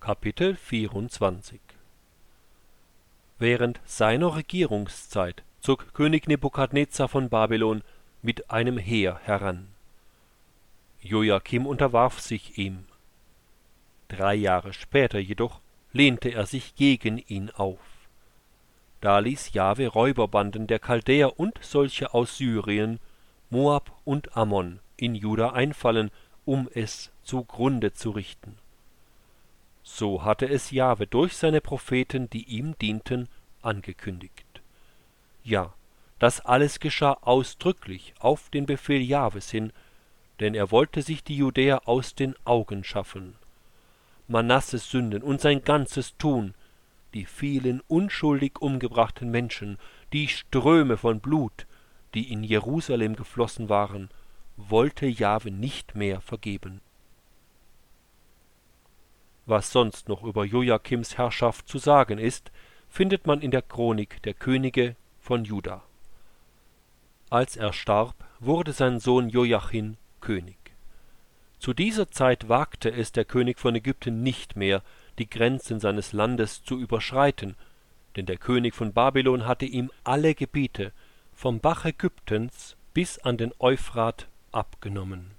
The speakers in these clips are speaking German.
Kapitel 24. Während seiner Regierungszeit zog König Nebukadnezar von Babylon mit einem Heer heran. Joachim unterwarf sich ihm. 3 Jahre später jedoch lehnte er sich gegen ihn auf. Da ließ Jahwe Räuberbanden der Chaldäer und solche aus Syrien, Moab und Ammon in Juda einfallen, um es zugrunde zu richten. So hatte es Jahwe durch seine Propheten, die ihm dienten, angekündigt. Ja, das alles geschah ausdrücklich auf den Befehl Jahwes hin, denn er wollte sich die Judäer aus den Augen schaffen. Manasses Sünden und sein ganzes Tun, die vielen unschuldig umgebrachten Menschen, die Ströme von Blut, die in Jerusalem geflossen waren, wollte Jahwe nicht mehr vergeben. Was sonst noch über Joachims Herrschaft zu sagen ist, findet man in der Chronik der Könige von Juda. Als er starb, wurde sein Sohn Joachim König. Zu dieser Zeit wagte es der König von Ägypten nicht mehr, die Grenzen seines Landes zu überschreiten, denn der König von Babylon hatte ihm alle Gebiete, vom Bach Ägyptens bis an den Euphrat, abgenommen.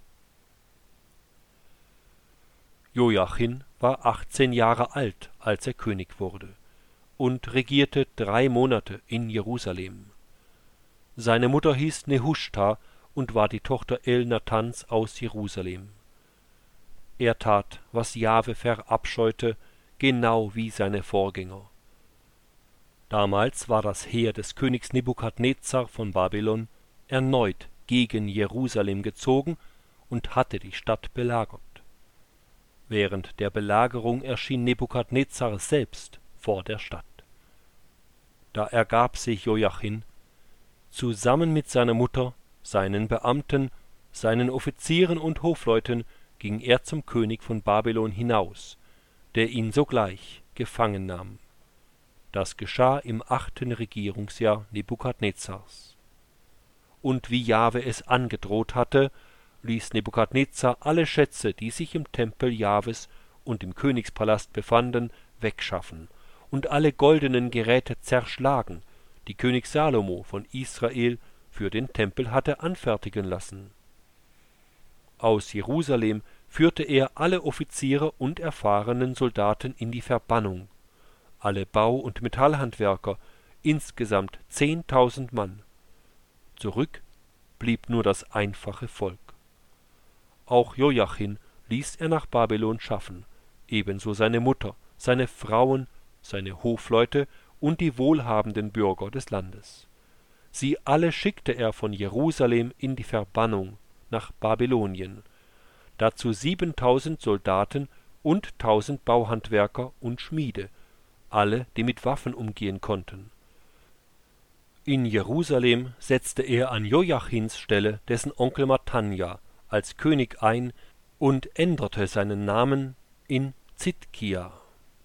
Joachim war 18 Jahre alt, als er König wurde, und regierte 3 Monate in Jerusalem. Seine Mutter hieß Nehushta und war die Tochter Elnathans aus Jerusalem. Er tat, was Jahwe verabscheute, genau wie seine Vorgänger. Damals war das Heer des Königs Nebukadnezar von Babylon erneut gegen Jerusalem gezogen und hatte die Stadt belagert. Während der Belagerung erschien Nebukadnezar selbst vor der Stadt. Da ergab sich Joachim, zusammen mit seiner Mutter, seinen Beamten, seinen Offizieren und Hofleuten ging er zum König von Babylon hinaus, der ihn sogleich gefangen nahm. Das geschah im 8. Regierungsjahr Nebukadnezars. Und wie Jahwe es angedroht hatte, ließ Nebukadnezar alle Schätze, die sich im Tempel Jahwes und im Königspalast befanden, wegschaffen und alle goldenen Geräte zerschlagen, die König Salomo von Israel für den Tempel hatte anfertigen lassen. Aus Jerusalem führte er alle Offiziere und erfahrenen Soldaten in die Verbannung, alle Bau- und Metallhandwerker, insgesamt 10.000 Mann. Zurück blieb nur das einfache Volk. Auch Joachim ließ er nach Babylon schaffen, ebenso seine Mutter, seine Frauen, seine Hofleute und die wohlhabenden Bürger des Landes. Sie alle schickte er von Jerusalem in die Verbannung nach Babylonien, dazu 7.000 Soldaten und 1.000 Bauhandwerker und Schmiede, alle, die mit Waffen umgehen konnten. In Jerusalem setzte er an Joachims Stelle dessen Onkel Mattanja als König ein und änderte seinen Namen in Zidkia.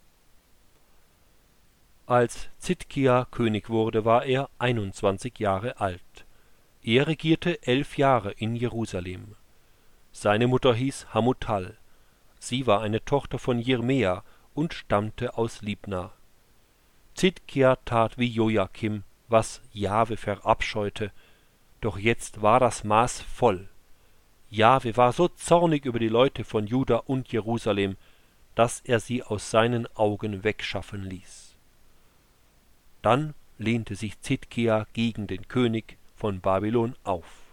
Als Zidkia König wurde, war er 21 Jahre alt. Er regierte 11 Jahre in Jerusalem. Seine Mutter hieß Hamutal. Sie war eine Tochter von Jirmea und stammte aus Libna. Zidkia tat wie Joachim, was Jahwe verabscheute, doch jetzt war das Maß voll. Jahwe war so zornig über die Leute von Juda und Jerusalem, dass er sie aus seinen Augen wegschaffen ließ. Dann lehnte sich Zidkia gegen den König von Babylon auf.